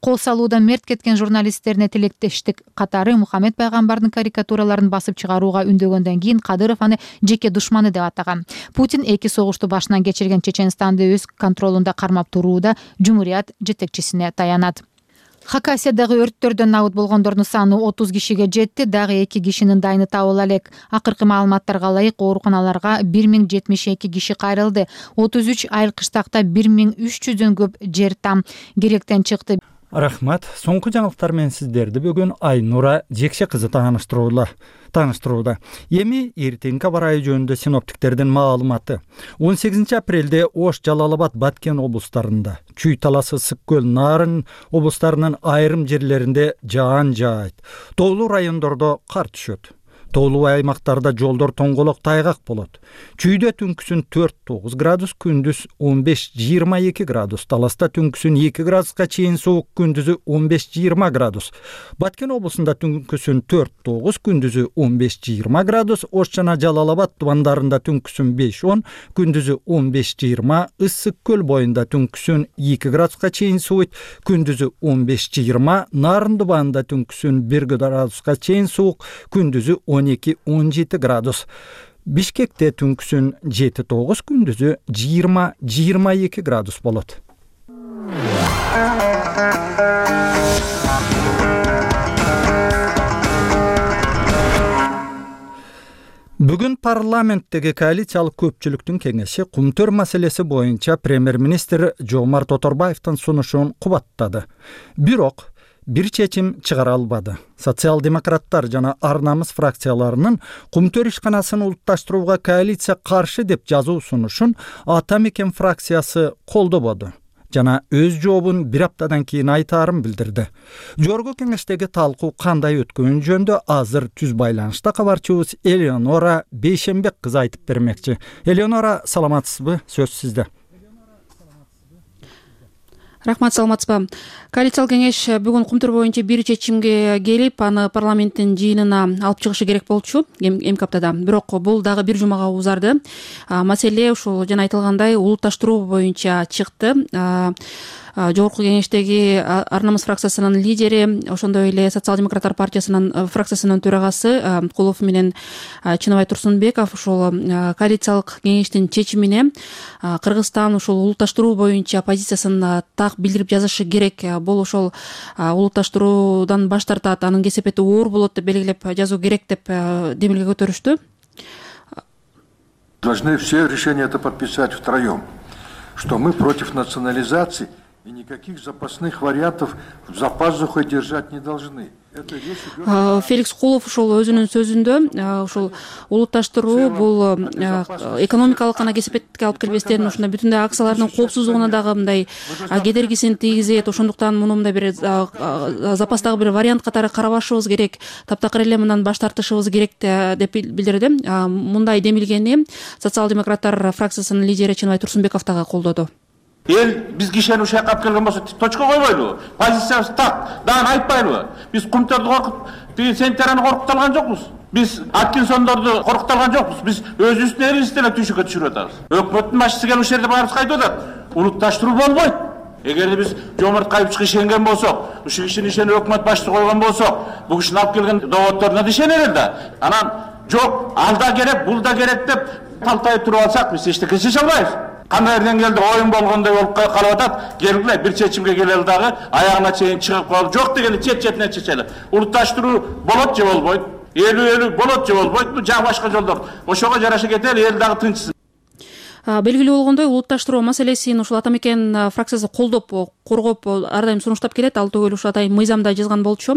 Кол салуудан мерт кеткен журналисттерине тилектештик катары Мухаммед пайгамбардын карикатураларын басып чыгарууга үндөгөндөн кийин Кадыров аны жеке душманы деп атаган. Путин эки согушту башынан кечирген Чеченстанды өз контролунда кармап турууда Жумурият жетекчисине таянат. Хакасиядагы өрттөрдөн набыт болгондордун саны 30 кишиге жетти, дагы 2 кишинин дайыны табыла элек. Акыркы маалыматтарга ылайык ооруканаларга 1072 киши кайрылды. 33 айыл кыштакта 1300дөн көп жер там керектен чыкты. Рахмат. Соңку жаңылыктар менен сиздерди бүгүн Айнура Жекше кызы тааныштырууда. Эми эртеңки аба ырайы жөнүндө синоптиктердин маалыматы. 18 апрелде Ош, Жалал-Абад, Баткен облустарында, Чүй таласы, Ысык көл, Нарын облустарынын айрым жерлеринде жаан жаайт. Тоолуу райондордо кар түшөт. Тоолуу аймактарда жолдор тоңголок тайгак болот. Чүйдө түнкүсүн 4-9 градус, күндүз 15-22 градус. Таласта түнкүсүн 2 градуска чейин суук, күндүзү 15-20 градус. Баткен облусунда түнкүсүн 4-9, күндүзү 15-20 градус. Ош жана Жалал-Абад тубандарында түнкүсүн 5-10, күндүзү 15-20. Ысык көл боюнда түнкүсүн 2 градуска чейин сууйт, күндүзү 15-20. Нарын тубанында түнкүсүн 1 градуска чейин суук, күндүзү 12-17 градус. Бишкекте түнкүсүн 7-9, күндүзү 20-22 градус болот. Бүгүн парламенттеги коалициялык көпчүлүктүн кеңеши Кумтөр маселеси боюнча премьер-министр Жомарт Оторбаевдин сунушун кубаттады. Бирок бир чечим чыгара албады. Социал-демократтар жана Ар намыс фракцияларынын Кумтөр ишканасын улутташтырууга коалиция каршы деп жазуу сунушун Ата мекен фракциясы колдободу жана өз жообун бир аптадан кийин айтаарын билдирди. Жогорку кеңештеги талкуу кандай өткөнү жөнүндө азыр түз байланышта кабарчыбыз Элеонора Бейшенбек кызы айтып бермекчи. Элеонора, саламатсызбы? Сөз сизде. Рахмат, саламатсызбы. Коалициялык кеңеш бүгүн Кумтөр боюнча бир чечимге келип, аны парламенттин жыйынына алып чыгышы керек болчу эмки аптада. Бирок бул дагы бир жумага узарды. Маселе ушул жана айтылгандай улутташтыруу боюнча чыкты. Жогорку кеңештеги Ар намыс фракциясынын лидери, ошондой эле Социал-демократтар партиясынын фракциясынын төрагасы Кулов менен Чыныбай Турсунбеков ушул коалициялык кеңештин чечимине Кыргызстан ушул улутташтыруу боюнча позициясын так билдирип жазышы керек. Бул ошол улутташтыруудан баш тартат, анын кесепети оор болот деп белгилеп жазуу керек деп демилге көтөрүштү. Должны все решения это подписать втроем, что мы против национализации и никаких запасных вариантов за пазухой держать не должны. Феликс Кулов ушул өзүнүн сөзүндө ушул улутташтыруу бул экономикалык гана кесепетке алып келбестен ушундай бүтүндөй акциялардын коопсуздугуна дагы мындай кедергисин тийгизет. Ошондуктан муну мындай бир запастагы бир вариант катары карабашыбыз керек, таптакыр эле мындан баш тартышыбыз керек деп билдирди. Мындай демилгени Социал-демократтар фракциясынын лидери Чыныбай Турсунбеков дагы колдоду. Эл биз кишени ушакка алып келген болсо точка койбойлубу? Позициябыз так, дагы айтпайлыбы? Биз Кумтөрдү коркуп, Сентяраны коркута алган жокпуз. Биз Аткинсондорду коркута алган жокпуз. Биз өзүбүздүн элибизди эле түйшүккө түшүрүп атабыз. Өкмөттүн башчысы келип ушул жерде баарыбызга айтып атат. Улутташтыруу болбойт. Эгерде биз Жомарт Кайыпчыга ишенген болсок, ушул кишини ишенип өкмөт башчысы койгон болсок, бул кишини алып келген доводдоруна ишенели да. Анан жок, ал да керек, бул да керек деп талтайып туруп алсак, биз эчтеке чече албайбыз. Кандай деңгээлде оюн болгондой болуп калып атат. Келгиле бир чечимге келели дагы аягына чейин чыгып калып, жок дегенде чет-четине чечели. Улутташтыруу болот же болбойт, элүү болот же болбойт, бул жагы башка жолдор. Ошого жараша кетели, эл дагы тынчсыз. Белгилүү болгондой улутташтыруу маселесин ушул Ата мекен фракциясы колдоп, коргоп ар дайым сунуштап келет. Ал түгөл ушул атайын мыйзамда жазган болчу.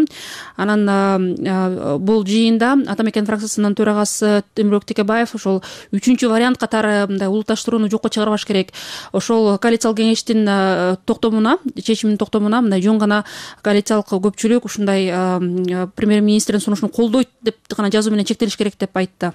Анан бул жыйында Ата мекен фракциясынын төрагасы Темирбек Текебаев ушул 3-чү вариант катары мындай улутташтырууну жокко чыгарбаш керек. Ошол коалициялык кеңештин токтомуна, чечиминин токтомуна мындай жөн гана коалициялык көпчүлүк ушундай премьер-министрдин сунушун колдойт деп гана жазуу менен чектелиш керек деп айтты.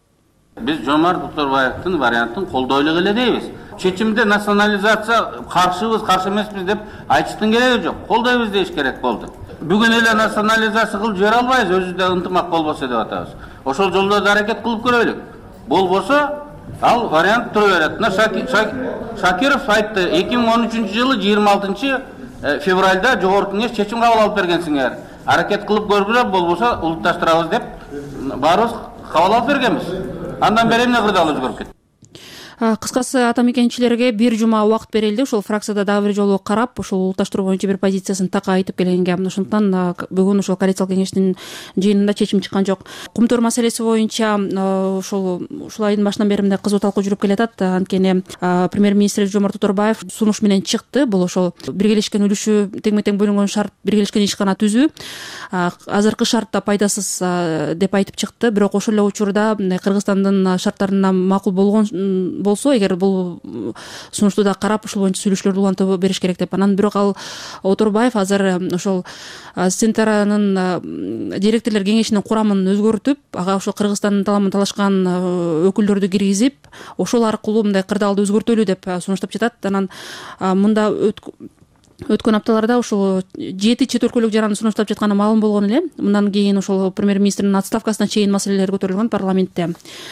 Biz Жомарт Оторбаевдин вариантын колдойлук эле дейбиз. Чечимде национализация каршыбыз, каршы эмеспиз деп айтыштын кереги жок. Колдойбуз дейиш керек болду. Бүгүн эле национализация кылып жибере албайбыз, өзүбүздө ынтымак болбосо деп атабыз. Ошол жолдо да аракет кылып көрөлүк. Болбосо ал вариант тура берет. Шакиров айтты, 2013-жылы 26 февральда жогорку кеңеш чечим кабыл алып бергенсиңер. Аракет кылып көргүлөр, болбосо улутташтырабыз деп баарыбыз кабыл алып бергенбиз. Андан бери эмне кырдаал өзгөрүп кетти. Кыскасы атамекенчилерге бир жума убакыт берилди. Ошол фракцияда дагы бир жолу карап, ошол улутташтыруу боюнча бир позициясын така айтып келгенге. Ошондуктан бүгүн ошол коалициялык кеңештин жыйынында чечим чыккан жок. Кумтөр маселеси боюнча ушул айдын башынан бери мындай кызуу талкуу жүрүп келатат. Анткени премьер-министр Жомарт Оторбаев сунуш менен чыкты. Бул ошол биргелешкен үлүшү теңме-тең бөлүнгөн шарт, биргелешкен ишкана түзүү азыркы шартта пайдасыз деп айтып чыкты. Бирок ошол эле учурда Кыргызстандын шарттарына макул болсо, эгер бул сунушту да карап ушул боюнча сүйлөшүүлөрдү улантып бериш керек деп. Анан бирок ал Оторбаев азыр ошол Сентеранын директорлор кеңешинин курамын өзгөртүп, ага ошол Кыргызстандын таламын талашкан өкүлдөрдү киргизип, ошол аркылуу мындай кырдаалды өзгөртөлү деп сунуштап жатат. Анан мында өткөн апталарда ошол 7 чет өлкөлүк жараны сунуштап жатканы маалым болгон эле. Мындан кийин ошол премьер-министрдин отставкасына чейин маселелер көтөрүлгөн парламентте.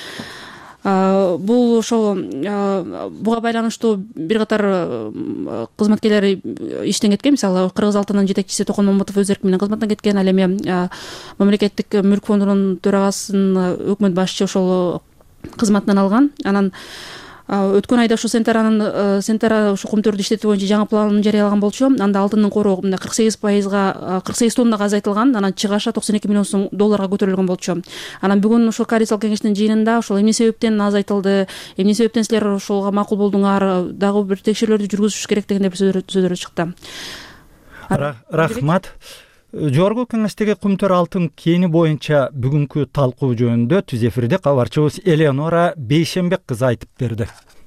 Бул ошол буга байланыштуу бир катар кызматкерлер иштен кеткен. Мисалы Кыргыз алтынын жетекчиси Токон Мамутов өз эрки менен кызматтан кеткен. Ал эми мамлекеттик мүлк фондунун төрагасын өкмөт башчы ошол кызматынан алган. Анан өткөн айда ушу Сентера ушу кумтөрдү иштетүү боюнча жаңы планын жарыялаган болчу. Анда алтындын кору 48% тоннага азайтылган. Анан чыгаша $92 миллион көтөрүлгөн болчу. Анан бүгүн ушул коалициялык кеңештин жыйынында ошол эмне себептен азайтылды, эмне себептен силер ошолго макул болдуңар, дагы бир текшерүүлөрдү жүргүзүш керек дегендей сөздөр чыкты. Рахмат. Жогорку кеңештеги кумтөр алтын кени боюнча бүгүнкү талкуу жөнүндө түз эфирде кабарчыбыз Элеонора Бейшенбек кызы айтып берди.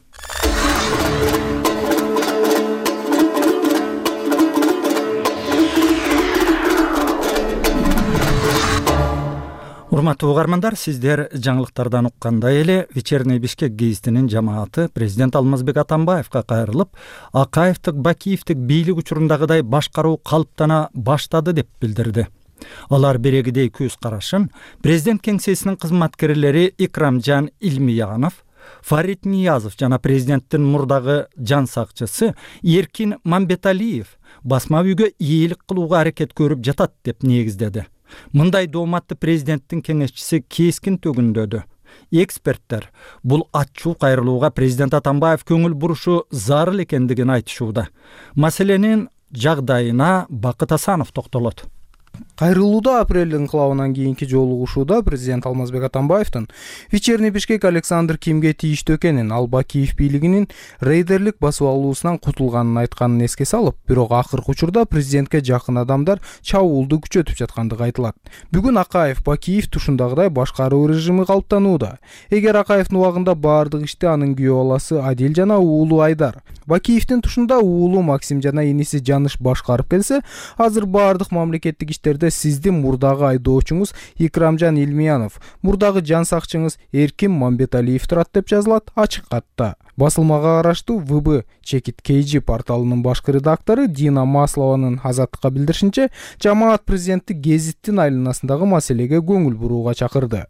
Урматтуу угармандар, сиздер жаңылыктардан уккандай эле Вечерний Бишкек гезитинин жамааты президент Алмазбек Атамбаевка кайрылып, Акаевдик, Бакиевдик бийлик учурундагыдай башкаруу калыптана баштады деп билдирди. Алар берегидей көз карашын президент кеңсесинин кызматкерлери Икрамжан Илмиянов, Фарид Ниязов жана президенттин мурдагы жан сакчысы Эркин Мамбеталиев басма үйгө ийгилик кылууга аракет көрүп жатат деп негиздеди. Мындай дооматты президенттин кеңешчиси кескин төгүндөдү. Эксперттер бул ачуу кайрылууга президент Атамбаев көңүл бурушу зарыл экендигин айтышууда. Маселенин жагдайына Бакыт Асанов токтолот. Кайрылууда апрель инкылабынан кийинки жолугушууда президент Алмазбек Атамбаевдин Вечерний Бишкек Александр Кимге тийиштүү экенин, ал Бакиев бийлигинин рейдерлик басып алуусунан кутулганын айтканын эске салып, бирок акыркы учурда президентке жакын адамдар чабуулду күчөтүп жаткандыгы айтылат. Бүгүн Акаев, Бакиев тушундагыдай башкаруу режими калыптанууда. Эгер Акаевдин убагында баардык ишти анын күйөө баласы Адил жана уулу Айдар, Бакиевдин тушунда уулу Максим жана иниси Жаныш башкарып келсе, азыр баардык мамлекеттик иштерде сиздин мурдагы айдоочуңуз Икрамжан Илмиянов, мурдагы жан сакчыңыз Эркин Мамбеталиев турат деп жазылат ачык катта. Басылмага караштуу ВБ Чекит KG порталынын башкы редактору Дина Маслованын Азаттыкка билдиришинче, жамаат президентти гезиттин айланасындагы маселеге көңүл бурууга чакырды.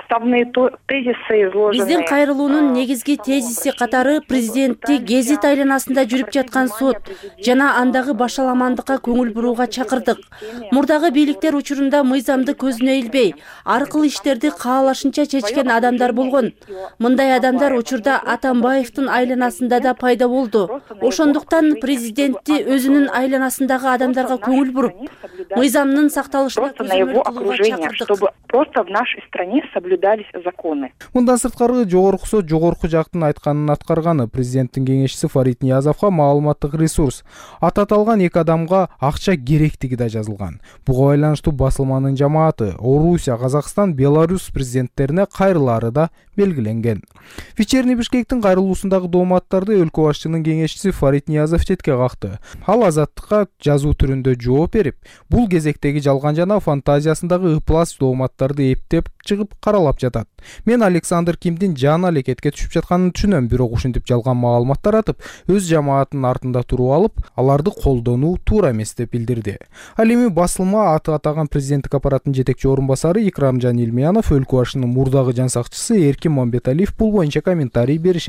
Биздин кайрылуунун негизги тезиси катары президентти гезит айланасында жүрүп жаткан сот жана андагы башаламандыкка көңүл бурууга чакырдык. Мурдагы бийликтер учурунда мыйзамды көзүнө илбей, аркыл иштерди каалашынча чечкен адамдар болгон. Мындай адамдар учурда Атамбаевдин айланасында да пайда болду. Ошондуктан президентти өзүнүн айланасындагы адамдарга көңүл буруп, мыйзамдын сакталышына көзөмөл кылууга чакырдык. Просто в нашей стране соблюдались законы. Мындан сырткары жогорку сот жогорку жактын айтканын аткарганы. Президенттин кеңешчиси Фарид Ниязовго маалыматтык ресурс аталган эки адамга акча керектиги да жазылган. Буга байланыштуу басылманын жамааты Орусия, Казакстан, Беларусь президенттерине кайрылары да белгиленген. Вечерний Бишкектин кайрылуусундагы дооматтарды өлкө башчынын кеңешчиси Фарид Ниязов четке какты. Ал Азаттыкка жазуу түрүндө жооп берип, бул кезектеги жалган жана фантазиясындагы ыплас дооматтарды эптеп чыгып каралап жатат. Мен Александр Кимдин жан алекетке түшүп жатканын түшүнөм, бирок ушинтип жалган маалыматтар атып, өз жамаатынын артында туруп алып, аларды колдонуу туура эмес деп билдирди. Ал эми басылма аты атаган президенттик аппараттын жетекчи орун басары Икрамжан Илмиянов, өлкө башчынын мурдагы жан сакчысы Эркин Мамбеталиев бул боюнча комментарий бериши элек.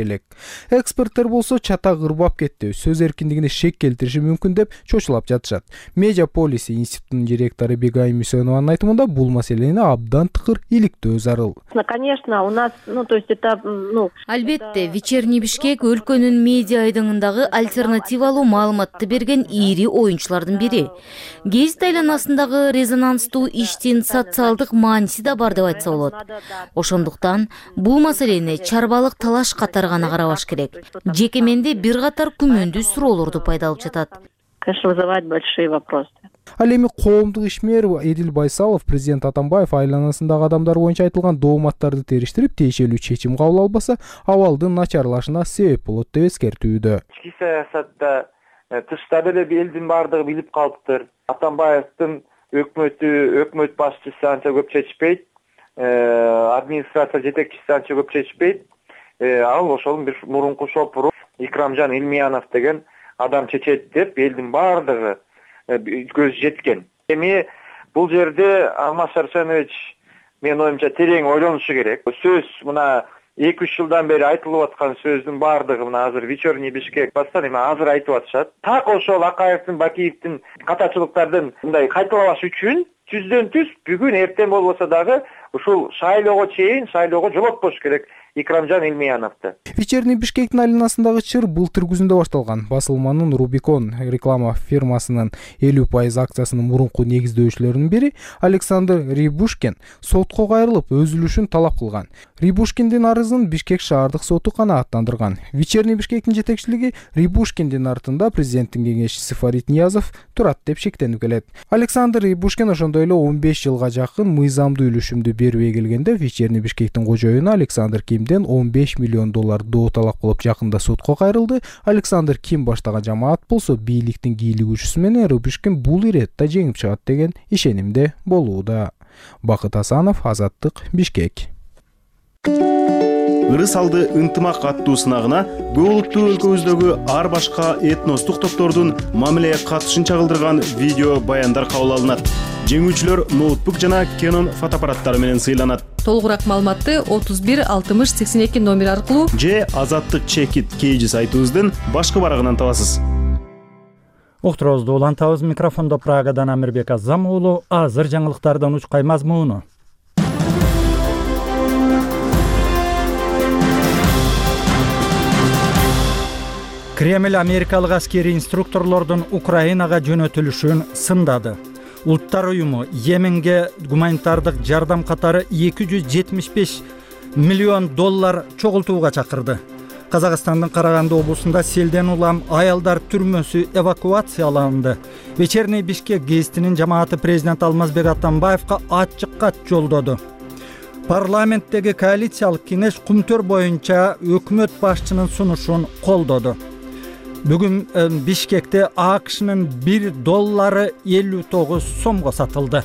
Эксперттер болсо чата кырбап кетти, сөз эркиндигине шек келтириши мүмкүн деп чочулап жатышат. Медиа Полиси институтунун директору Бегай Мусенованын айтымында бул маселени абдан тыкыр иликтөө зарыл. Конечно, у нас, то есть это, Албетте, Вечерний Бишкек өлкөнүн медиа айдыңындагы альтернативалуу маалыматты берген ири оюнчулардын бири. Гезит айланасындагы резонанстуу иштин социалдык мааниси да бар деп айтса болот. Ошондуктан бул маселени чарбалык талаш катары гана карабаш керек. Жеке менде бир катар күмөндүү суроолорду пайда алып жатат. Конечно, вызывает большие вопросы. Ал эми коомдук ишмер Эдил Байсалов президент Атамбаев айланасындагы адамдар боюнча айтылган дооматтарды териштирип, тиешелүү чечим кабыл албаса, абалдын начарлашына себеп болот деп эскертүүдө. Ички саясатта тышта деле элдин баардыгы билип калыптыр. Атамбаевдин өкмөт башчысы анча көп чечпейт, администрация жетекчиси анча көп чечпейт. Ал ошол бир мурунку шопуру Икрамжан Илмиянов деген адам чечет деп элдин баардыгы көз жеткен. Эми бул жерде Алмаз Шаршенович менин оюмча терең ойлонушу керек. Сөз мына 2-3 жылдан бери айтылып аткан сөздүн баардыгы мына азыр Вечерний Бишкек бастан эми азыр айтып атышат. Так ошол Акаевдин, Бакиевдин катачылыктардын мындай кайталабаш үчүн түздөн түз бүгүн эртең болбосо дагы ушул шайлоого жолотпош керек Икрамжан Илмияновду. Вечерний Бишкектин айланасындагы чыр былтыр күзүндө башталган. Басылманын Рубикон реклама фирмасынын 50% акциясынын мурунку негиздөөчүлөрүнүн бири Александр Рябушкин сотко кайрылып, өзүлүшүн талап кылган. Рябушкиндин арызын Бишкек шаардык соту канааттандырган. Вечерний Бишкектин жетекчилиги Рябушкиндин артында президенттин кеңешчиси Фарид Ниязов турат деп шектенип келет. Александр Рябушкин ошондой эле 15 жылга жакын мыйзамдуу үлүшүмдү бербей келгенде Вечерний Бишкектин кожоюну Александр Кимден $15 миллион доо талап кылып жакында сотко кайрылды. Александр Ким баштаган жамаат болсо бийликтин кийлигүүчүсү менен Рябушкин бул иретте жеңип чыгат деген ишенимде болууда. Бакыт Асанов, Азаттык, Бишкек. Ырыс алды ынтымак аттуу сынагына көп улуттуу өлкөбүздөгү ар башка этностук топтордун мамилеге катышын чагылдырган видео баяндар кабыл алынат. Жеңүүчүлөр ноутбук жана Canon фотоаппараттары менен сыйланат. Толугураак маалыматты 31 60 82 номер аркылуу же Азаттык Чекит Кейжи сайтыбыздын башкы барагынан табасыз. Уктурубузду улантабыз. Микрофондо Прагадан Амирбек Азам уулу. Азыр жаңылыктардан учкай мазмуну. Кремль америкалык аскери инструкторлордун Украинага жөнөтүлүшүн сындады. Улуттар уюму Йеменге гуманитардык жардам катары $275 миллион чогултууга чакырды. Казакстандын Караганды облусунда селден улам аялдар түрмөсү эвакуацияланды. Вечерний Бишкек гезитинин жамааты президент Алмазбек Атамбаевка ачык кат жолдоду. Парламенттеги коалициялык кеңеш кумтөр боюнча өкмөт башчынын сунушун колдоду. Бүгүн Бишкекте АКШнын $1 59 сомго сатылды.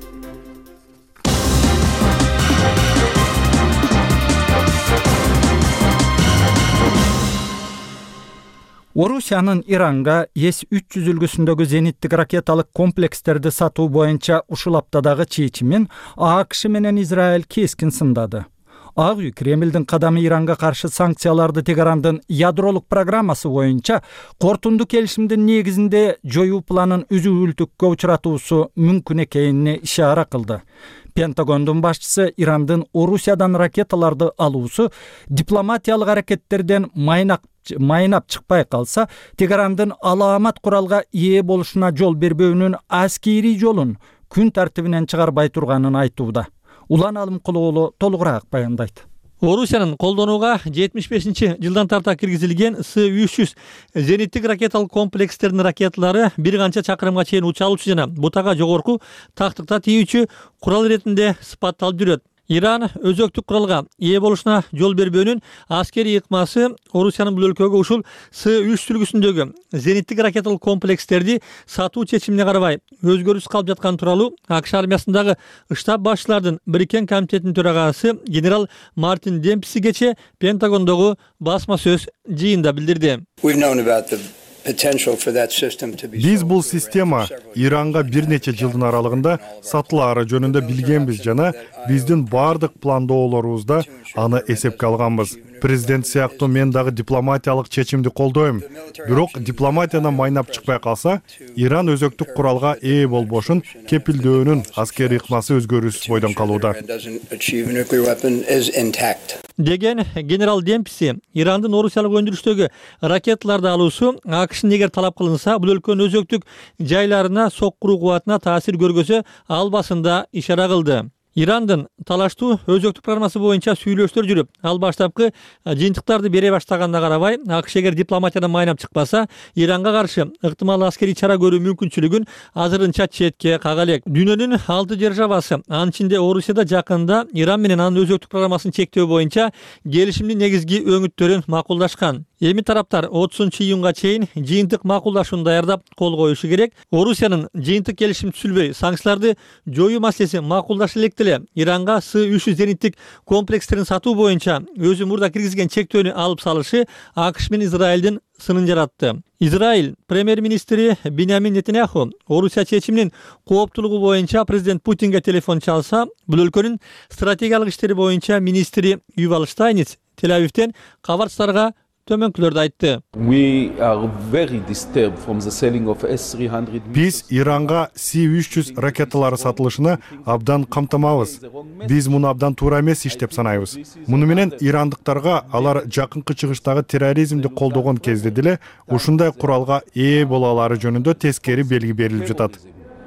Орусиянын Иранга С-300 үлгүсүндөгү зениттик ракеталык комплекстерди сатуу боюнча ушул аптадагы чечимин АКШ менен Израиль кескин сындады. Ак үй Кремлдин кадамы Иранга каршы санкцияларды Тегарандын ядролук программасы боюнча кортундуу келишимдин негизинде жоюу планын үзүүлтүккө учуратуусу мүмкүн экенине ишара кылды. Пентагондун башчысы Ирандын Орусиядан ракеталарды алуусу дипломатиялык аракеттерден майнап чыкпай калса, Тегарандын алаамат куралга ээ болушуна жол бербөөнүн аскери жолун күн тартибинен чыгарбай турганын айтууда. Улан Алымкулуулу толугураак баяндайт. Орусиянын колдонууга 75-жылдан тарта киргизилген С-300 зениттик ракеталык комплекстердин ракеталары бир канча чакырымга чейин уча алуучу жана бутага жогорку тактыкта тийүүчү курал иретинде сыпатталып жүрөт. Иран өзөктүк куралга ээ болушуна жол бербөөнүн аскери ыкмасы Орусиянын бул өлкөгө ушул С-300 үлгүсүндөгү зениттик ракеталык комплекстерди сатуу чечимине карабай өзгөрүс калып жаткан тууралуу АКШ армиясындагы штаб башчылардын бириккен комитетинин төрагасы генерал Мартин Демпси кече Пентагондогу басма сөз жыйында билдирди. Биз бул система Иранга бир нече жылдын аралыгында сатылаары жөнүндө билгенбиз жана биздин бардык пландоолорубузда аны эсепке алганбыз. президент сыяктуу мен дагы дипломатиялык чечимди колдойм. Бирок дипломатиядан майнап чыкпай калса, Иран өзөктүк куралга ээ болбошун кепилдөөнүн аскерий ыкмасы өзгөрүүсүз бойдон калууда деген генерал Демпси. Ирандын орусиялык өндүрүштөгү ракеталарды алуусу АКШнын эгер талап кылынса, бул өлкөнүн өзөктүк жайларына соккуруу кубатына таасир көргөзө албасында ишара кылды. Ирандын талаштуу өзөктүк программасы боюнча сүйлөштөр жүрүп, ал баштапкы жыйынтыктарды бере баштаганына карабай, АКШ эгер дипломатиядан майнап чыкпаса, Иранга каршы ыктымал аскерий чара көрүү мүмкүнчүлүгүн азырынча четке кага элек. Дүйнөнүн 6 державасы, анын ичинде Орусия да жакында Иран менен анын өзөктүк программасын чектөө боюнча келишимдин негизги өңүттөрүн макулдашкан. Эми тараптар 30-июнга чейин жыйынтык макулдашууну даярдап кол коюшу керек. Орусиянын жыйынтык келишим түзүлбөй, санкцияларды жоюу маселеси макулдаша элек деле Иранга С-300 зениттик комплекстерин сатуу боюнча өзү мурда киргизген чектөөнү алып салышы АКШ менен Израилдин сынын жаратты. Израиль премьер-министри Биньямин Нетаньяху Орусия чечиминин кооптуулугу боюнча президент Путинге телефон чалса, бул өлкөнүн стратегиялык иштери боюнча министри Ювал Штайниц Тель-Авивден кабарчыларга төмөнкүлөрдү айтты. Биз Иранга С-300 ракеталары сатылышына абдан камтамабыз. Биз муну абдан туура эмес иш деп санайбыз. Муну менен ирандыктарга алар жакынкы чыгыштагы терроризмди колдогон кезде деле ушундай куралга ээ боло алары жөнүндө тескери белги берилип жатат.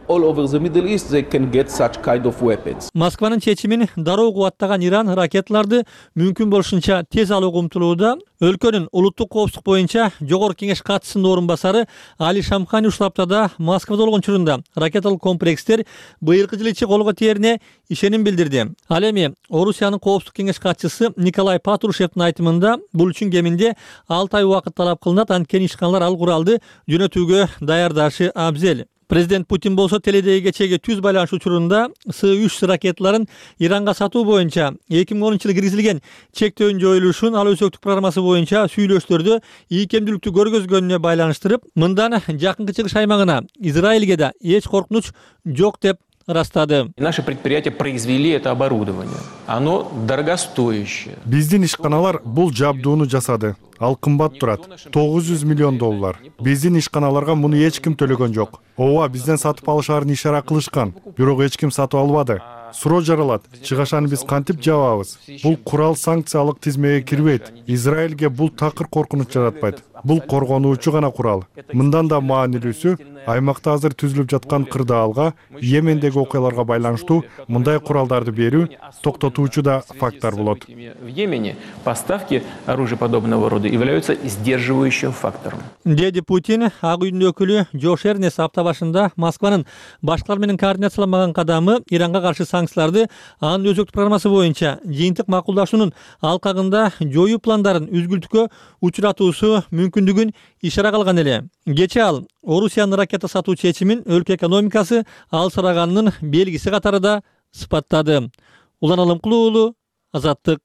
Москванын чечимин дароо кубаттаган Иран ракеталарды мүмкүн болушунча тез алууга умтулууда. Өлкөнүн улуттук коопсуздук боюнча жогорку кеңеш катчысынын орун басары Али Шамхани ушул аптада Москвада болгон учурунда ракеталык комплекстер быйылкы жыл ичи колго тиерине ишеним билдирди. Ал эми Орусиянын коопсуздук кеңеш катчысы Николай Патрушевдин айтымында бул үчүн кеминде 6 ай убакыт талап кылынат, анткени ишканалар ал куралды жөнөтүүгө даярдашы абзел. Президент Путин болсо теледеги кечеги түз байланыш учурунда С-300 ракеталарын Иранга сатуу боюнча 2010-жылы киргизилген чектөөнүн жоюлушун ал өзөктүк программасы боюнча сүйлөштөрдө ийкемдүүлүктү көргөзгөнүнө байланыштырып, мындан жакынкы чыгыш аймагына Израилге да эч коркунуч жок деп ырастады. Наши предприятия произвели это оборудование. Оно дорогостоящее. Биздин ишканалар бул жабдууну жасады. Ал кымбат турат. $900 миллион. Биздин ишканаларга муну эч ким төлөгөн жок. Ооба, бизден сатып алышаарын ишара кылышкан. Бирок эч ким сатып албады. Суроо жаралат. Чыгашаны биз кантип жабабыз? Бул курал санкциялык тизмеге кирбейт. Израилге бул такыр коркунуч жаратпайт. Бул коргонуучу гана курал. Мындан да маанилүүсү, аймакта азыр түзүлүп жаткан кырдаалга, Йемендеги окуяларга байланыштуу мындай куралдарды берүү токтотуучу да фактор болот. В Йемене поставки оружия подобного рода являются сдерживающим фактором. Деди Путин Ак үйдүн өкүлү Джош Эрнес апта башында Москванын башкалар менен координацияланбаган кадамы Иранга каршы санкцияларды анын өзөктүк программасы боюнча жыйынтык макулдашуунун алкагында жоюу пландарын үзгүлтүккө учуратуусу мүмкүндүгүн ишара кылган эле. Кечээ ал Орусиянын ракета сатуу чечимин өлкө экономикасы алсыраганынын белгиси катары да сыпаттады. Улан Алымкулуу уулу, Азаттык.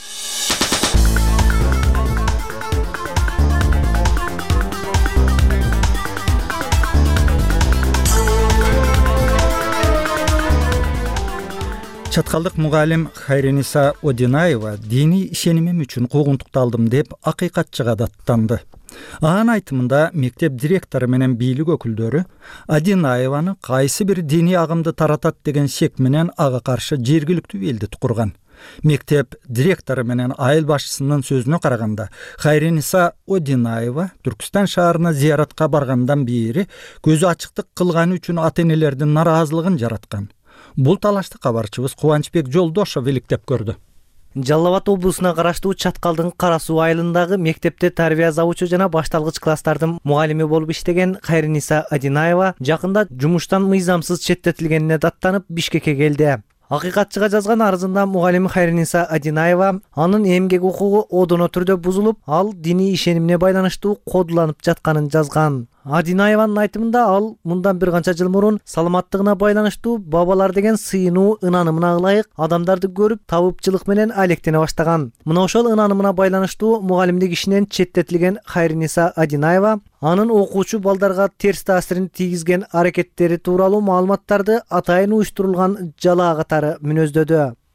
Чаткалдык мугалим Хайриниса Одинаева диний ишенимим үчүн куугунтукталдым деп акыйкатчыга даттанды. Анын айтымында мектеп директору менен бийлик өкүлдөрү Одинаеваны кайсы бир диний агымды таратат деген шек менен ага каршы жергиликтүү элдит курган. Мектеп директору менен айыл башчысынын сөзүнө караганда, Хайриниса Одинаева Түркүстан шаарына зыяратка баргандан бери көзү ачыктык кылганы үчүн ата-энелердин нараазылыгын жараткан. Бул талашты кабарчыбыз Кубанычбек Жолдошов иликтеп көрдү. Жалал Абад облусуна караштуу Чаткалдын Кара Суу айылындагы мектепте тарбия завучу жана башталгыч класстардын мугалими болуп иштеген Хайриниса Одинаева жакында жумуштан мыйзамсыз четтетилгенине даттанып Бишкекке келди. Акыйкатчыга жазган арызында мугалим Хайриниса Одинаева анын эмгек укугу одоно түрдө бузулуп, ал диний ишенимине байланыштуу кодуланып жатканын жазган. Одинаеванын айтымында ал мындан бир канча жыл мурун саламаттыгына байланыштуу бабалар деген сыйынуу ынанымына ылайык адамдарды көрүп табыпчылык менен алектене баштаган. Мына ошол ынанымына байланыштуу мугалимдик ишинен четтетилген Хайриниса Одинаева анын окуучу балдарга терс таасирин тийгизген аракеттери тууралуу маалыматтарды атайын уюштурулган жалаа катары мүнөздөдү.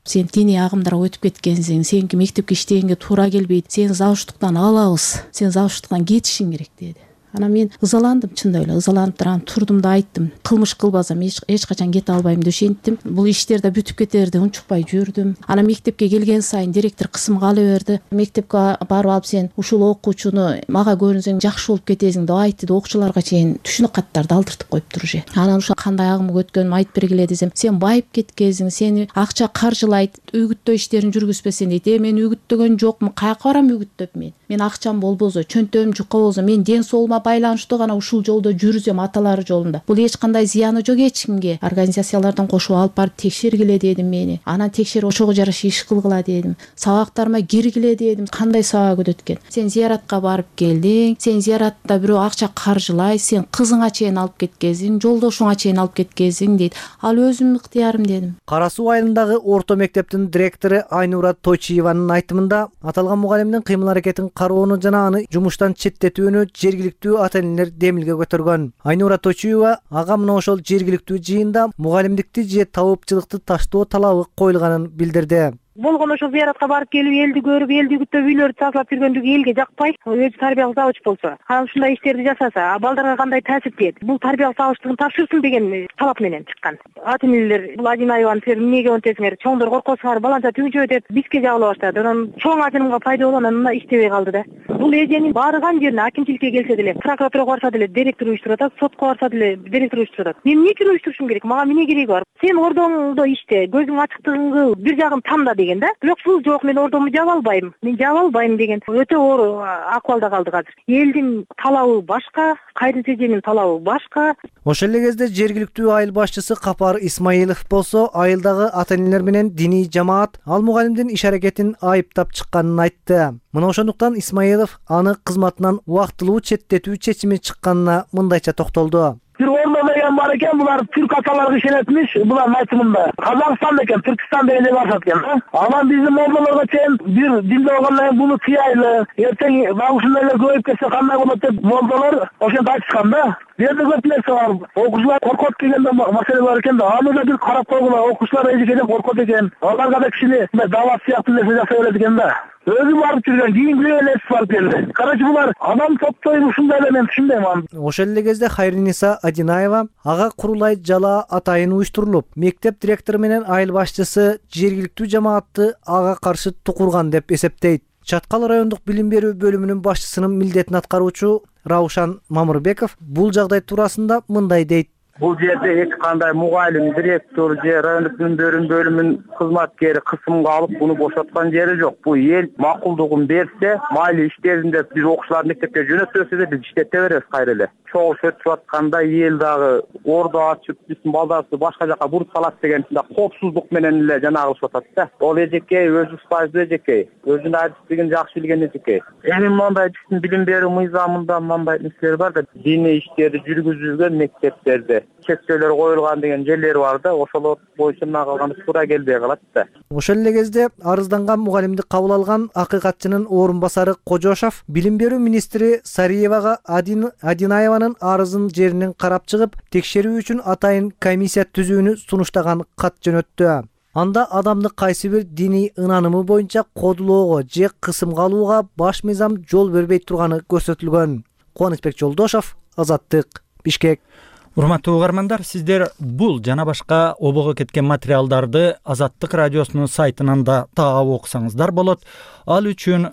сен диний агымдарга өтүп кеткенсиң, сеники мектепке иштегенге туура келбейт, сени завуштуктан алабыз, сен завуштуктан кетишиң керек деди. Ана мен ызаландым, чынында эле ызаланып турам, турдум да айттым. Кылмыш кылбасам эч качан кете албайм деп ишенттим. Бул иштер да бүтүп кетер деп унчукпай жүрдүм. Ана мектепке келген сайын директор кысымга ала берди. Мектепке барып алып сен ушул окуучуну мага көрүнсөң жакшы болуп кетесиң деп айтты да окуучуларга чейин түшүнүк каттарды алдыртып коюптур же. Анан ушул кандай агымга өткөнүмү айтып бергиле десем, сен байып кеткенсиң, сени акча каржылайт, үгүттөө иштерин жүргүзбесең дейт. Мен үгүттөгөн жокмун, каяка барам үгүттөп мен. Мен акчам болбосо, чөнтөгүм жука болсо, мен ден соолугума байланыштуу гана ушул жолдо жүрүзөм, аталары жолунда. Бул эч кандай зыяны жок эч кимге. Организациялардан кошуп алып барып текшергиле дедим мени. Анан текшерип ошого жараша иш кылгыла дедим. Сабактарыма киргиле дедим. Кандай сабак өтөт экен? Сен зияратка барып келдиң, сен зияратта бирөө акча каржылай, сен кызыңа чейин алып кеткенсиң, жолдошуңа чейин алып кеткенсиң дейт. Ал өзүмдүн ыктыярым дедим. Кара Суу айылындагы орто мектептин директору Айнура Тойчиеванын айтымында, аталган мугалимдин кыймыл аракетин кароону жана аны жумуштан четтетүүнү жергиликтүү ата-энелер демилге көтөргөн. Айнура Тойчиева ага мына ошол жергиликтүү жыйында мугалимдикти же табыпчылыкты таштоо талабы коюлганын билдирди. Болгон ошол зыяратка барып келип, элди көрүп, элди күтүп, үйлөрдү тазалап жүргөндүгү элге жакпай, өзү тарбиялык завуч болсо, анан ушундай иштерди жасаса, балдарга кандай таасир тиет? Бул тарбиялык завучтугун тапшырсын деген талап менен чыккан. Ата-энелер бул Адинаеваны силер эмнеге онтесиңер? Чоңдор коркосуңар, баланча түгүнчө деп бизге жабыла баштады. Анан чоң ажырымга пайда болуп, анан иштебей калды да. Бул эженин барган жерине акимчиликке келсе деле, прокуратурага барса деле директор уюштуруп атат, сотко барса деле директор уюштуруп атат. Мен эмне үчүн уюштурушум керек? Мага эмне кереги бар? Сен ордоңдо иште, көзүң ачыктыгын кыл, бир жагын тамда деген да. Бирок бул жок, мен ордому жаба албайм. Мен жаба албайм деген өтө оор акыбалда калдык азыр. Элдин талабы башка, кайрылчу эженин талабы башка. Ошол эле кезде жергиликтүү айыл башчысы Капар Исмаилов болсо, айылдагы ата-энелер менен диний жамаат ал мугалимдин иш аракетин айыптап чыкканын айтты. Мына ошондуктан Исмаилов аны кызматынан убактылуу четтетүү чечими чыкканына мындайча токтолду. Бир ордо деген бар экен, булар түрк аталарга ишенетмиш, булардын айтымында. Казакстан экен, Түркстан деген барат экен. Анан биздин ордолорго чейин бир динде болгондон кийин буну тыялы, эртең ушундай эле көбөйүп кетсе кандай болот деп ордолор ошентип айтышкан да. Бул жерде көп нерсе бар. Окуучулар коркот дегенде маселе бар экен да. Аны да бир карап койгула, окуучулар эжекеден коркот экен. Аларга да кичине дават сыяктуу нерсе жасай берет экен да. Өзү барып жүргөн, кийин билген эс барып келди. Короче, булар адам топтойм ушундай эле, мен түшүнбөйм аны. Ошол эле кезде Хайриниса Адинаева ага курулай жала атайын уюштурулуп, мектеп директору менен айыл башчысы жергиликтүү жамаатты ага каршы тукурган деп эсептейт. Чаткал райондук билим берүү бөлүмүнүн башчысынын милдетин аткаруучу Раушан Мамырбеков бул жагдай туурасында мындай дейт. Бул жерде эч кандай мугалим, директор же райондук билим берүү бөлүмүнүн кызматкери кысымга алып буну бошоткон жери жок. Бул эл макулдугун берсе, майли иштеринде биз окуучуларды мектепке жөнөтпөсө да биз иштете беребиз кайра эле. Чогуш өтүп атканда эл дагы ордо ачып, биздин балдарыбызды башка жака буруп салат деген коопсуздук менен эле жанагы кылышып атат да. Ол эжекей өзү стаждуу эжекей, өзүнүн адистигин жакшы билген эжекей. Эми мондай биздин билим берүү мыйзамында мындай нерселер бар да, диний иштерди жүргүзүүгө мектептерде чектөөлөр коюлган деген жерлери бар да, ошолор боюнча мына калганы туура келбей калат да. Ошол эле кезде арызданган мугалимди кабыл алган акыйкатчынын орун басары Кожошов билим берүү министри Сариевага Адинаеванын арызын жеринен карап чыгып, текшерүү үчүн атайын комиссия түзүүнү сунуштаган кат жөнөттү. Анда адамды кайсы бир диний ынанымы боюнча кодулоого же кысымга алууга баш мыйзам жол бербей турганы көрсөтүлгөн. Кубанычбек Жолдошов, Азаттык, Бишкек. Урматтуу угармандар, сиздер бул жана башка обого кеткен материалдарды Азаттык радиосунун сайтынан да таап окусаңыздар болот. Ал үчүн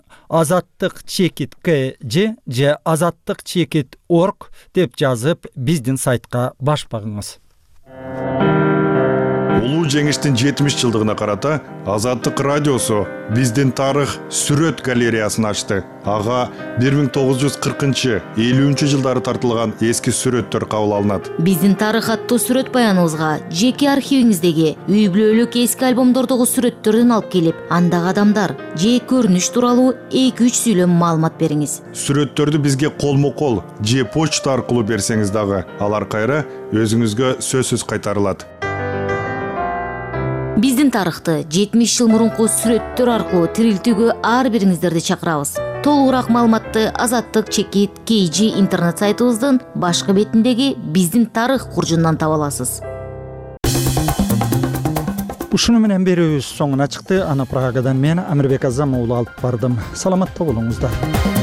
azattik.kg же azattik.org деп жазып биздин сайтка баш багыңыз. Улуу жеңиштин 70 жылдыгына карата Азаттык радиосу биздин тарых сүрөт галереясын ачты. Ага 1940-50 жылдары тартылган эски сүрөттөр кабыл алынат. Биздин тарых аттуу сүрөт баяныбызга жеке архивиңиздеги үй бүлөлүк эски альбомдордогу сүрөттөрдөн алып келип, андагы адамдар же көрүнүш тууралуу 2-3 сүйлөм маалымат бериңиз. Сүрөттөрдү бизге колмо-кол же почта аркылуу берсеңиз дагы, алар кайра өзүңүзгө сөзсүз кайтарылат. Биздин тарыхты 70 жыл мурунку сүрөттөр аркылуу тирилтүүгө ар бириңиздерди чакырабыз. Толугураак маалыматты azattik.kg интернет сайтыбыздын башкы бетиндеги биздин тарых куржундан таба аласыз. Ушуну менен берүүбүз соңуна чыкты. Аны Прагадан мен Амирбек Азам уулу алып бардым. Саламатта болуңуздар.